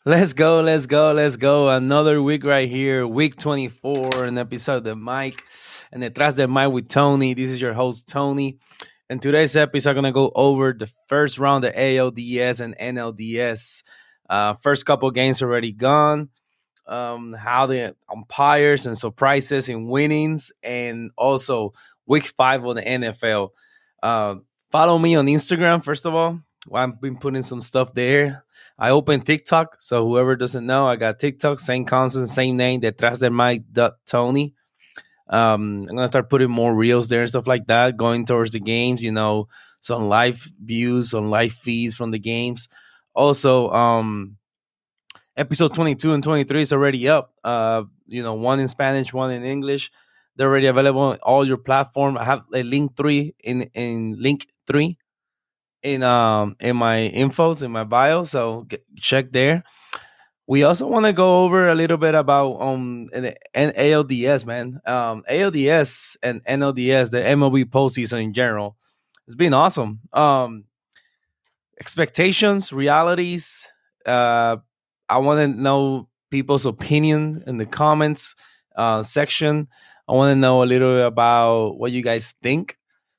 Let's go, let's go, let's go. Another week right here, week 24, an episode of the mic and Detrás del Mic with Tony. This is your host, Tony. And today's episode, I'm going to go over the first round of ALDS and NLDS. First couple games already gone. How the umpires and surprises and winnings, and also week 5 of the NFL. Uh, Follow me on Instagram, first of all. I've been putting some stuff there. I opened TikTok, so whoever doesn't know, I got TikTok, same concept, same name, Detrás del Mic Tony. I'm gonna start putting more reels there and stuff like that, going towards the games. Some live views, some live feeds from the games. Also, episode 22 and 23 is already up. One in Spanish, one in English. They're already available on all your platform. I have a link three in my infos in my bio, so check there. We also want to go over a little bit about ALDS, man. ALDS and NLDS, the MLB postseason in general. It's been awesome. Expectations, realities. I want to know people's opinion in the comments section. I want to know a little bit about what you guys think.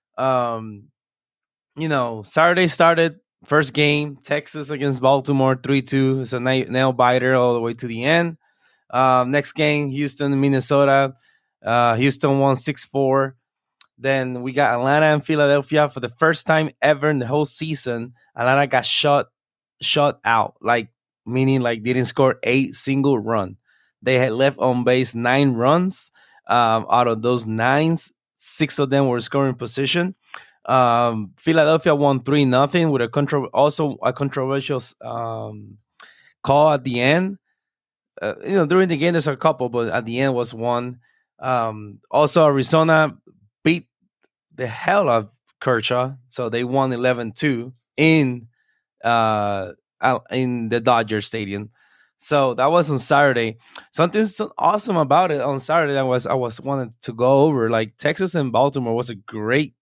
Saturday started first game, Texas against Baltimore, 3-2. It's a nail biter all the way to the end. Next game, Houston, Minnesota. Houston won 6-4. Then we got Atlanta and Philadelphia for the first time ever in the whole season. Atlanta got shut out, like meaning like didn't score a single run. They had left on base 9 runs. Out of those 9s, 6 of them were scoring position. Philadelphia won 3-0 with also a controversial call at the end. During the game there's a couple, but at the end was one. Also, Arizona beat the hell out of Kershaw, so they won 11-2 in the Dodger Stadium. So that was on Saturday. Something so awesome about it on Saturday that I was wanted to go over. Like Texas and Baltimore was a great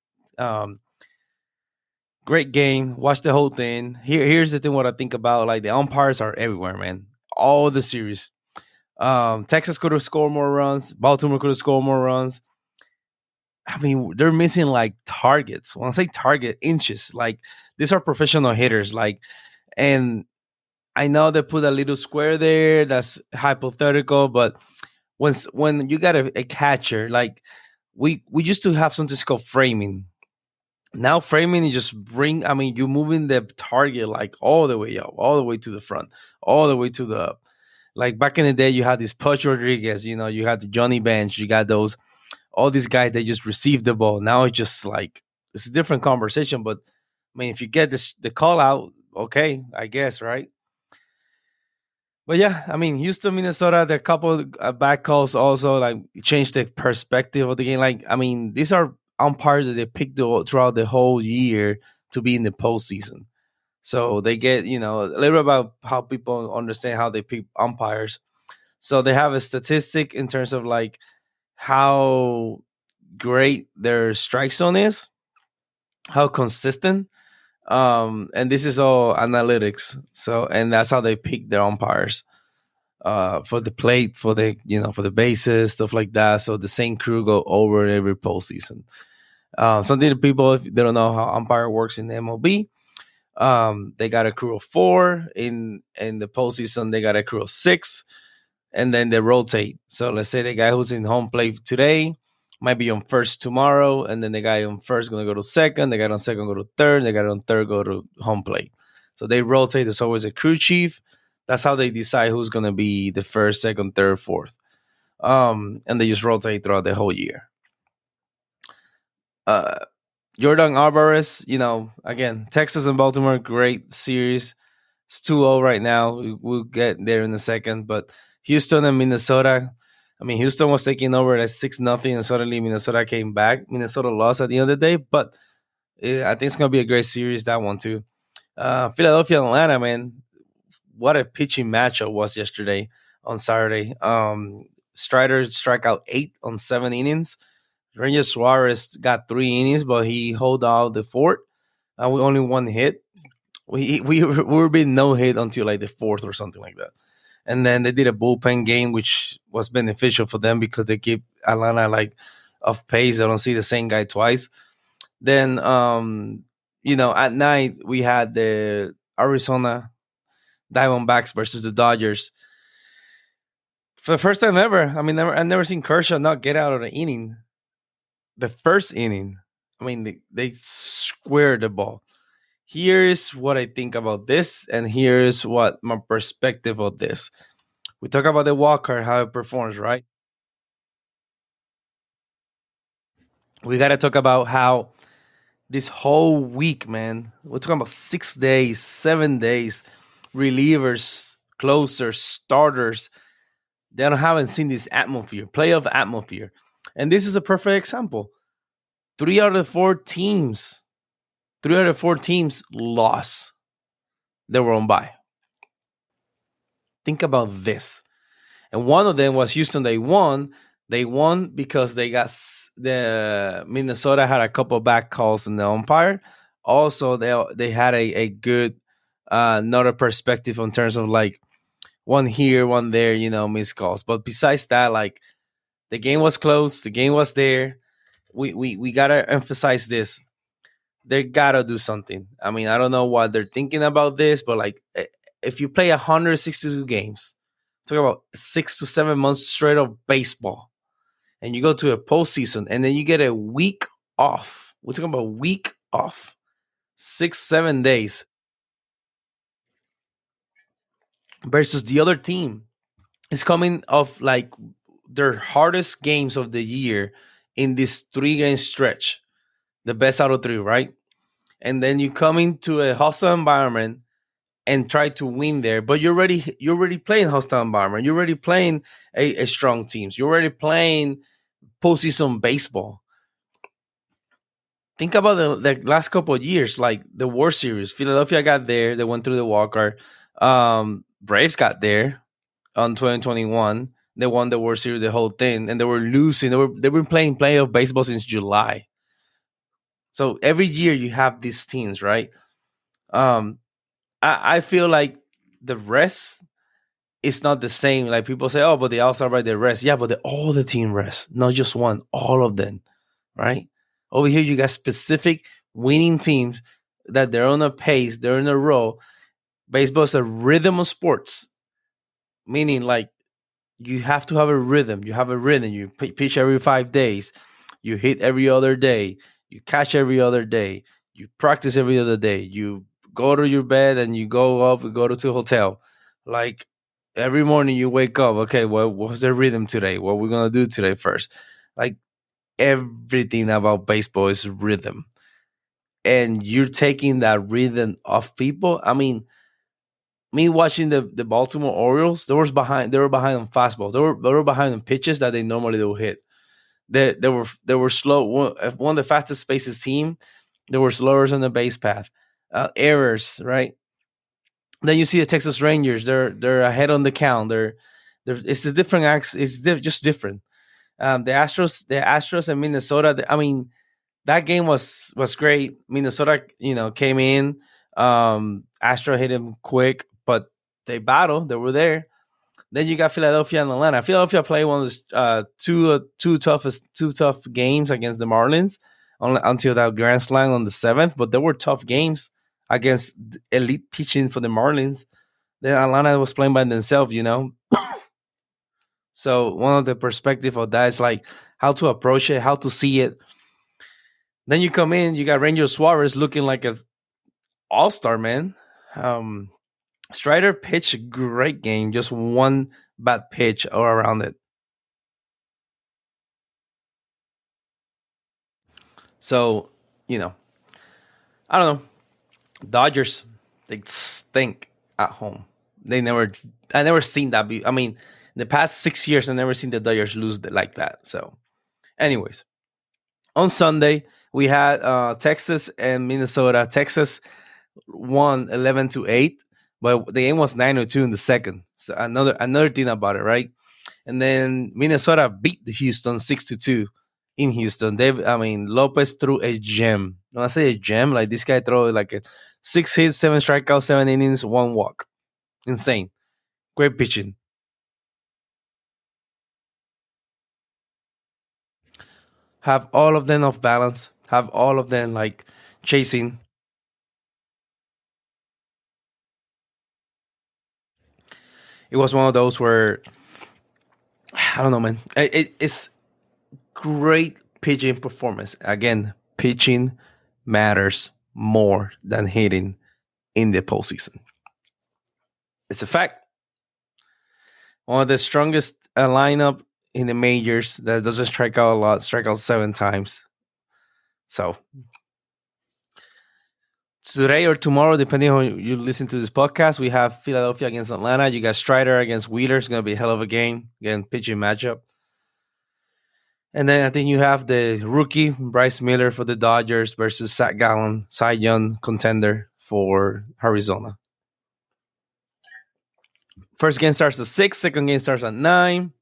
game. Watch the whole thing. Here's the thing: what I think about, like, the umpires are everywhere, man. All the series. Texas could have scored more runs. Baltimore could have scored more runs. I mean, they're missing like targets. When I say target, inches. Like, these are professional hitters. Like, and I know they put a little square there. That's hypothetical, but when you got a catcher, like we used to have something called framing. Now framing is just you're moving the target like all the way up, all the way to the front, all the way to the, like back in the day, you had this Pudge Rodriguez, you had the Johnny Bench, you got all these guys, they just receive the ball. Now it's just like, it's a different conversation, but I mean, if you get the call out, okay, I guess, right? But yeah, I mean, Houston, Minnesota, there are a couple back calls also like changed the perspective of the game. Like, I mean, these are umpires that they picked throughout the whole year to be in the postseason. So they get, a little bit about how people understand how they pick umpires. So they have a statistic in terms of like how great their strike zone is, how consistent. And this is all analytics. So, and that's how they pick their umpires. For the plate, for the bases, stuff like that. So the same crew go over every postseason. Something that people, if they don't know how umpire works in the MLB, they got a crew of 4 in the postseason. They got a crew of 6, and then they rotate. So let's say the guy who's in home plate today might be on first tomorrow, and then the guy on first gonna go to second. The guy on second go to third. The guy on third go to home plate. So they rotate. There's always a crew chief. That's how they decide who's gonna be the first, second, third, fourth. And they just rotate throughout the whole year. Jordan Alvarez, again, Texas and Baltimore, great series. It's 2-0 right now. We'll get there in a second. But Houston and Minnesota, I mean, Houston was taking over at 6-0, and suddenly Minnesota came back. Minnesota lost at the end of the day, but I think it's going to be a great series, that one too. Philadelphia and Atlanta, man, what a pitching matchup was yesterday on Saturday. Strider struck out 8 on 7 innings. Ranger Suarez got 3 innings, but he held out the fort. We only 1 hit. We were being no hit until like the fourth or something like that. And then they did a bullpen game, which was beneficial for them because they keep Atlanta like off pace. I don't see the same guy twice. Then at night we had the Arizona Diamondbacks versus the Dodgers. For the first time ever, I mean, I've never seen Kershaw not get out of the inning. The first inning, I mean, they squared the ball. Here's what I think about this, and here's what my perspective of this. We talk about the Walker, how it performs, right? We got to talk about how this whole week, man, we're talking about 6 days, 7 days, relievers, closers, starters, they don't haven't seen this atmosphere, playoff atmosphere. And this is a perfect example. Three out of four teams lost. They were on bye. Think about this. And one of them was Houston. They won. They won because the Minnesota had a couple of back calls in the umpire. Also, they had a good another perspective in terms of like one here, one there, missed calls. But besides that, like the game was close, the game was there. We gotta emphasize this. They gotta do something. I mean, I don't know what they're thinking about this, but like if you play 162 games, talk about 6 to 7 months straight of baseball, and you go to a postseason, and then you get a week off. We're talking about a week off, 6 7 days versus the other team is coming off like their hardest games of the year in this 3 game stretch, the best out of three, right? And then you come into a hostile environment and try to win there, but you're already playing hostile environment. You're already playing a strong teams. You're already playing postseason baseball. Think about the last couple of years, like the World Series. Philadelphia got there. They went through the Walker. Braves got there on 2021. They won the World Series, the whole thing, and they were losing. They've been playing playoff baseball since July. So every year you have these teams, right? Um, I feel like the rest is not the same. Like people say, oh, but they all celebrate the rest. Yeah, but all the team rest, not just one, all of them, right? Over here, you got specific winning teams that they're on a pace, they're in a row. Baseball is a rhythm of sports, meaning like you have to have a rhythm. You have a rhythm. You pitch every 5 days. You hit every other day. You catch every other day. You practice every other day. You go to your bed and you go up and go to the hotel. Like every morning you wake up. Okay, well, what's the rhythm today? What we're gonna do today first? Like everything about baseball is rhythm, and you're taking that rhythm off people. I mean, me watching the Baltimore Orioles, they were behind on fastballs. They were behind on pitches that they normally do hit. They were slow. One of the fastest paces team. They were slower on the base path. Errors, right? Then you see the Texas Rangers. They're ahead on the count. It's the different acts. It's just different. The Astros and Minnesota. I mean, that game was great. Minnesota, came in. Astro hit him quick, but they battled. They were there. Then you got Philadelphia and Atlanta. Philadelphia played one of the two tough games against the Marlins until that grand slam on the 7th. But there were tough games against elite pitching for the Marlins. Then Atlanta was playing by themselves. So one of the perspective of that is like how to approach it, how to see it. Then you come in, you got Ranger Suarez looking like a all-star, man. Strider pitched a great game, just one bad pitch all around it. So, I don't know. Dodgers, they stink at home. I never seen that. I mean, in the past 6 years, I never seen the Dodgers lose like that. So, anyways, on Sunday, we had Texas and Minnesota. Texas won 11-8, but the game was 9-2 in the second. So another thing about it, right? And then Minnesota beat the Houston 6-2 in Houston. Lopez threw a gem. When I say a gem, like this guy threw like Six hits, seven strikeouts, 7 innings, one walk. Insane. Great pitching. Have all of them off balance. Have all of them like chasing. It was one of those where I don't know, man. It's great pitching performance. Again, pitching matters more than hitting in the postseason. It's a fact. One of the strongest lineup in the majors that doesn't strike out a lot, strike out 7 times. So today or tomorrow, depending on you listen to this podcast, we have Philadelphia against Atlanta. You got Strider against Wheeler. It's going to be a hell of a game. Again, pitching matchup. And then I think you have the rookie Bryce Miller for the Dodgers versus Zach Gallen, Cy Young contender for Arizona. First game starts at 6. Second game starts at 9.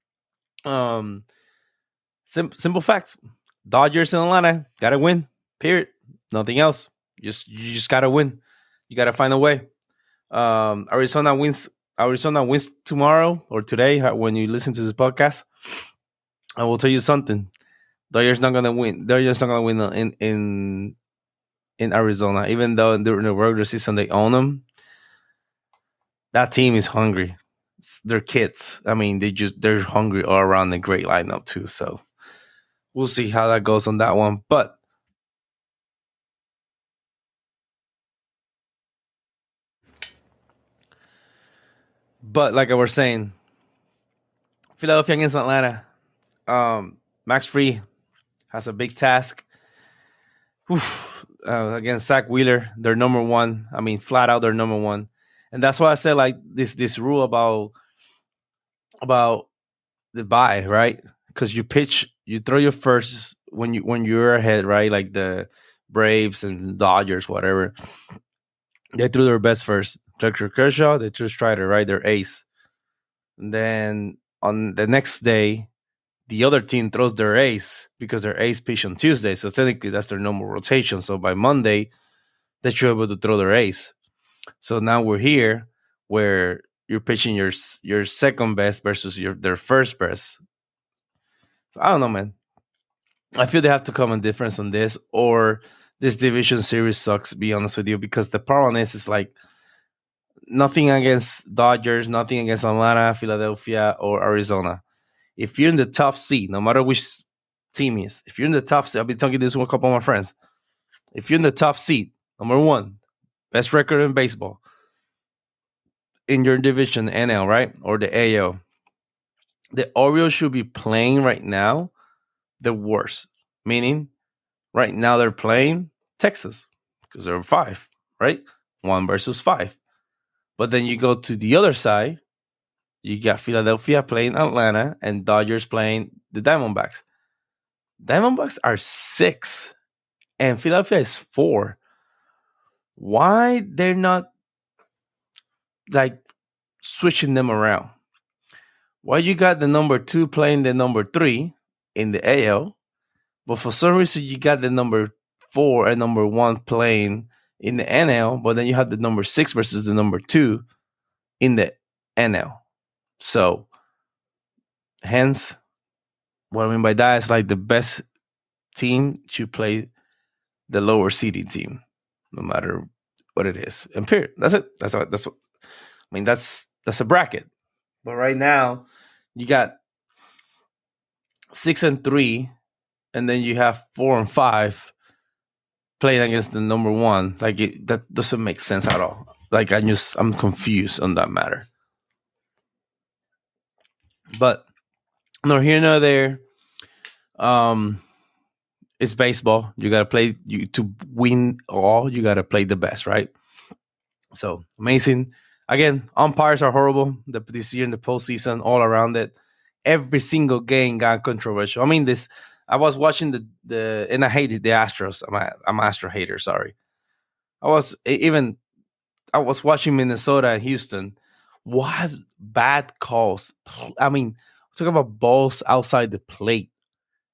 Simple facts. Dodgers and Atlanta gotta win. Period. Nothing else. You just gotta win. You gotta find a way. Arizona wins. Arizona wins tomorrow or today when you listen to this podcast. I will tell you something. Dodgers not gonna win. Dodgers not gonna win in Arizona, even though during the regular season they own them. That team is hungry. They're kids. I mean, they're hungry all around. The great lineup too. So we'll see how that goes on that one. But like I was saying, Philadelphia against Atlanta. Max Free has a big task. Against Zach Wheeler, they're number one. I mean, flat out, they're number one. And that's why I said like this rule about the buy, right? Because you pitch, you throw your first when you're ahead, right? Like the Braves and Dodgers, whatever. They threw their best first. Dr. Kershaw, they threw Strider, right? Their ace. And then on the next day, the other team throws their ace because their ace pitched on Tuesday. So technically, that's their normal rotation. So by Monday, they should be able to throw their ace. So now we're here where you're pitching your second best versus their first best. So I don't know, man. I feel they have to come a difference on this, or this division series sucks. Be honest with you, because the problem is like nothing against Dodgers, nothing against Atlanta, Philadelphia, or Arizona. If you're in the top seed, no matter which team is, if you're in the top seed, I'll be talking this with a couple of my friends. If you're in the top seed, number one, best record in baseball in your division, NL, right? Or the AL. The Orioles should be playing right now the worst. Meaning, right now they're playing Texas because they're 5, right? 1 versus 5. But then you go to the other side, you got Philadelphia playing Atlanta and Dodgers playing the Diamondbacks. Diamondbacks are 6 and Philadelphia is 4. Why they're not like switching them around? Why you got the number 2 playing the number 3 in the AL, but for some reason you got the number 4 and number 1 playing in the NL, but then you have the number 6 versus the number 2 in the NL. So, hence, what I mean by that is like the best team should play the lower seeding team, no matter what it is. And period. That's it. That's what. I mean, that's a bracket. But right now, you got 6 and 3, and then you have 4 and 5 playing against the number 1. Like that doesn't make sense at all. Like I'm confused on that matter. But nor here nor there. It's baseball. You gotta play to win all. You gotta play the best, right? So amazing. Again, umpires are horrible this year in the postseason, all around it. Every single game got controversial. I mean, I was watching the and I hated the Astros. I'm an Astro hater. Sorry. I was watching Minnesota and Houston. What bad calls? I mean, talk about balls outside the plate,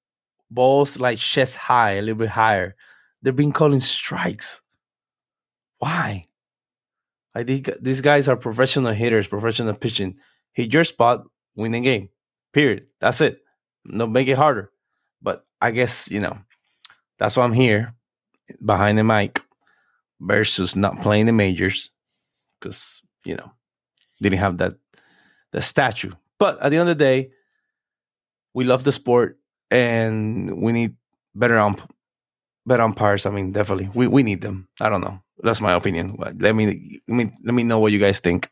balls like chest high, a little bit higher. They're being calling strikes. Why? Like these guys are professional hitters, professional pitching. Hit your spot, win the game. Period. That's it. No, make it harder. But I guess that's why I'm here behind the mic versus not playing the majors because didn't have that the statue. But at the end of the day, we love the sport and we need better better umpires. I mean, definitely we need them. I don't know. That's my opinion. Let me know what you guys think.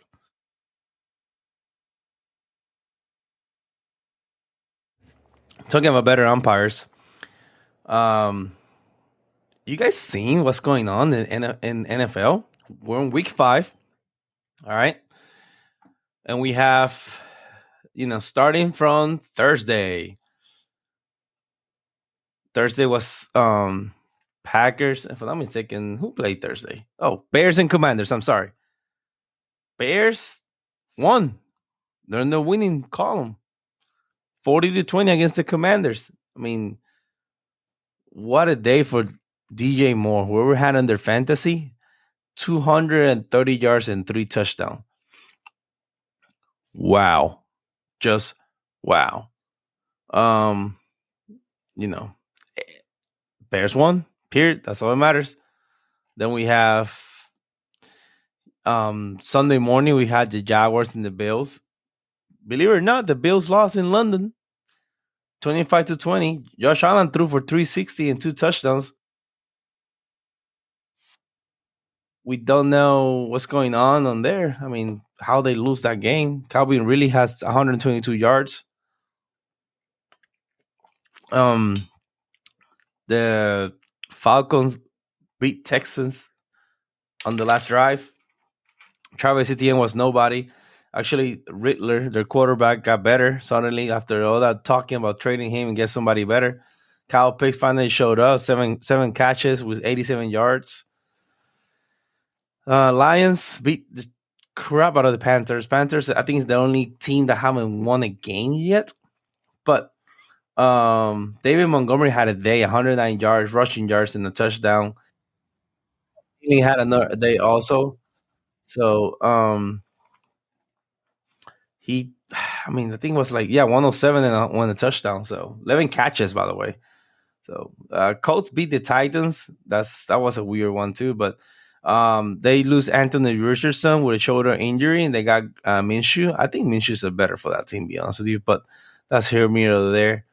Talking about better umpires, um, you guys seen what's going on in NFL? We're in week 5, all right, and we have starting from Thursday. Thursday was Packers. If I'm not mistaken, who played Thursday? Oh, Bears and Commanders. I'm sorry. Bears won. They're in the winning column. 40-20 against the Commanders. I mean, what a day for DJ Moore. Whoever had under fantasy, 230 yards and 3 touchdowns. Wow. Just wow. Um, you know, Bears won. Period. That's all that matters. Then we have Sunday morning we had the Jaguars and the Bills. Believe it or not, the Bills lost in London. 25-20. Josh Allen threw for 360 and 2 touchdowns. We don't know what's going on there. I mean, how they lose that game. Calvin really has 122 yards. The Falcons beat Texans on the last drive. Travis Etienne was nobody. Actually, Riddler, their quarterback, got better suddenly after all that talking about trading him and get somebody better. Kyle Pitts finally showed up, seven catches with 87 yards. Lions beat the crap out of the Panthers. Panthers, I think, is the only team that haven't won a game yet. But David Montgomery had a day, 109 yards, rushing yards, and a touchdown. He had another day also. So he, I mean, the thing was like, 107 and won a touchdown. So 11 catches, by the way. So Colts beat the Titans. That was a weird one too. But they lose Anthony Richardson with a shoulder injury, and they got Minshew. I think Minshew's a better for that team, to be honest with you. But that's here, me or there.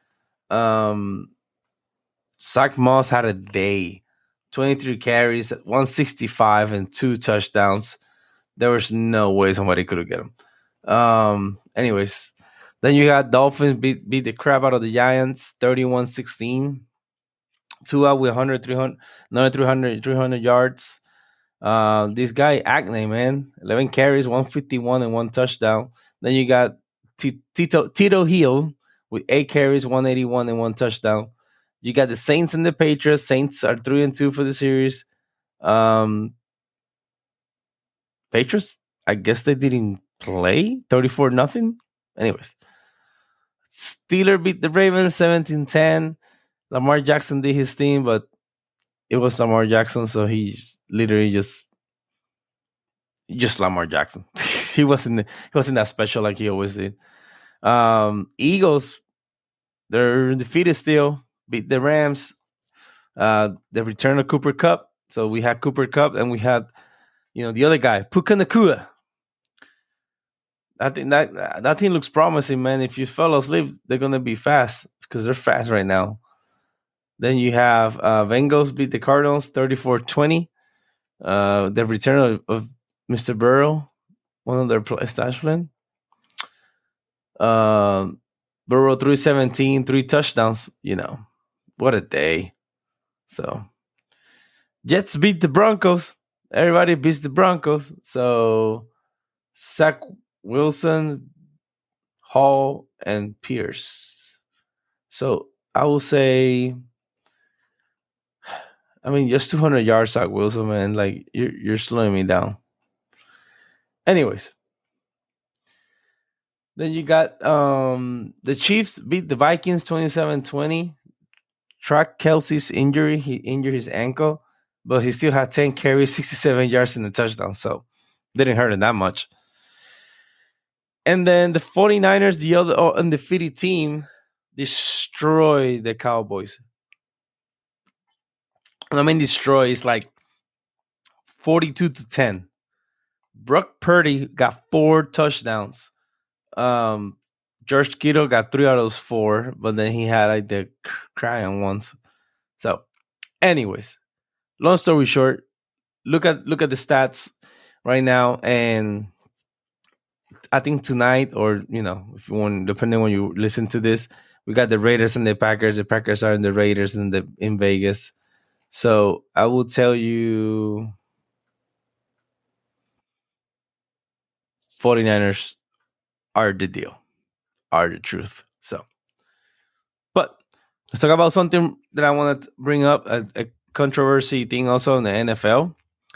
Zach Moss had a day, 23 carries, 165, and 2 touchdowns. There was no way somebody could have get him. Anyways, then you got Dolphins beat the crap out of the Giants, 31-16. Tua with 100, 300, another 300 yards. This guy, Acne, man, 11 carries, 151, and 1 touchdown. Then you got Tito Hill with 8 carries, 181, and 1 touchdown. You got the Saints and the Patriots. Saints are 3-2 for the series. Patriots, I guess they didn't play 34-0. Anyways, Steelers beat the Ravens 17-10. Lamar Jackson did his thing, but it was Lamar Jackson, so he literally just Lamar Jackson. he wasn't that special like he always did. Eagles, they're defeated still. Beat the Rams. The return of Cooper Kupp. So we had Cooper Kupp and we had the other guy, Puka Nakua. I think that team looks promising, man. If you fell asleep, they're gonna be fast because they're fast right now. Then you have Bengals beat the Cardinals 34-20. The return of Mr. Burrow, one of their stash plan. Burrow 317, 3 touchdowns. What a day. So Jets beat the Broncos. Everybody beats the Broncos. So Zach Wilson, Hall, and Pierce. So I will say, I mean, just 200 yards, Zach Wilson, man. Like, you're slowing me down. Anyways. Then you got the Chiefs beat the Vikings 27-20. Track Kelsey's injury. He injured his ankle. but he still had 10 carries, 67 yards in the touchdown. So didn't hurt him that much. And then the 49ers, the other undefeated team, destroyed the Cowboys. And I mean, destroy is like 42-10. Brock Purdy got 4 touchdowns. George Kittle got 3 out of those 4, but then he had like the crying ones. So, anyways, long story short, look at the stats right now, and I think tonight, or if you want, depending on when you listen to this, we got the Raiders and the Packers. The Packers are in the Raiders in Vegas. So I will tell you 49ers are the deal, are the truth. So, but let's talk about something that I want to bring up, a controversy thing also in the NFL.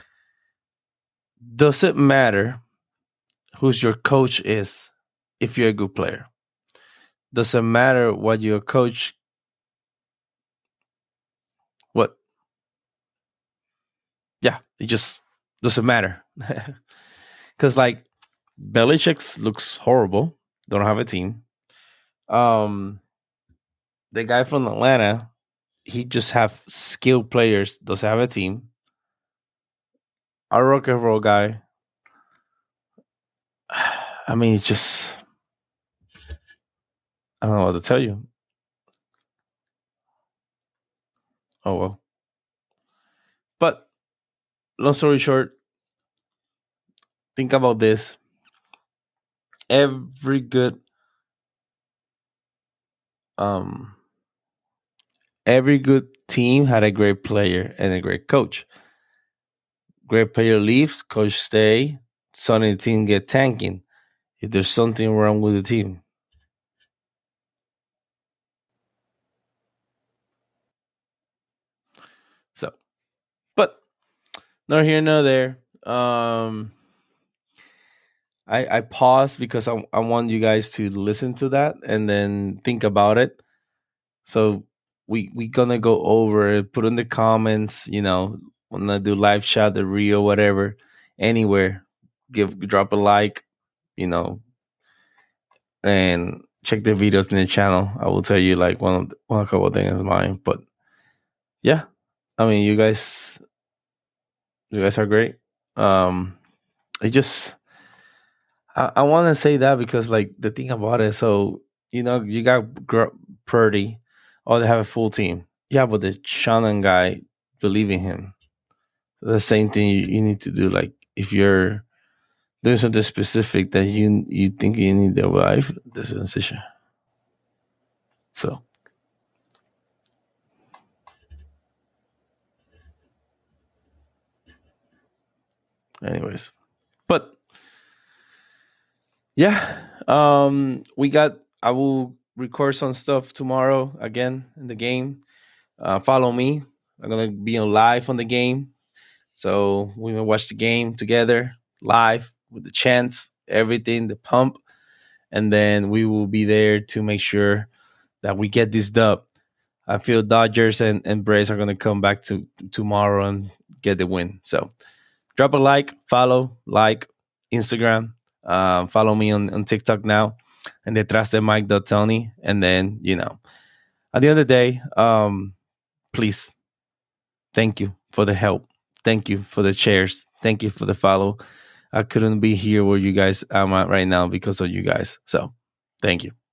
Does it matter who's your coach is if you're a good player? Doesn't matter what your coach. What? Yeah, it just doesn't matter. Because like Belichick looks horrible. Don't have a team. The guy from Atlanta, he just have skilled players. Doesn't have a team. Our rock and roll guy. I mean, it's just I don't know what to tell you. Oh well. But long story short, think about this. Every good um every good team had a great player and a great coach. Great player leaves, coach stay, suddenly the team get tanking. If there's something wrong with the team. So, but not here, nor there. I paused because I want you guys to listen to that and then think about it. So we gonna go over it, put in the comments, wanna do live chat, the Rio, whatever, anywhere. Drop a like, you know, and check the videos in the channel. I will tell you like one a couple of things mine. But yeah, I mean you guys are great. It just I want to say that because like the thing about it, so you got Purdy, oh they have a full team, yeah, but the Shannon guy believe in him. The same thing you need to do. Like if you're doing something specific that you think you need their life, there's a decision. So, anyways, but yeah, we got. I will record some stuff tomorrow again in the game. Follow me. I'm gonna be on live on the game, so we will watch the game together live with the chants, everything, the pump, and then we will be there to make sure that we get this dub. I feel Dodgers and Braves are gonna come back to tomorrow and get the win. So drop a like, follow, like Instagram. Follow me on TikTok now and detrás de Mike.Tony. And then, at the end of the day, please, thank you for the help. Thank you for the shares. Thank you for the follow. I couldn't be here where you guys am at right now because of you guys. So thank you.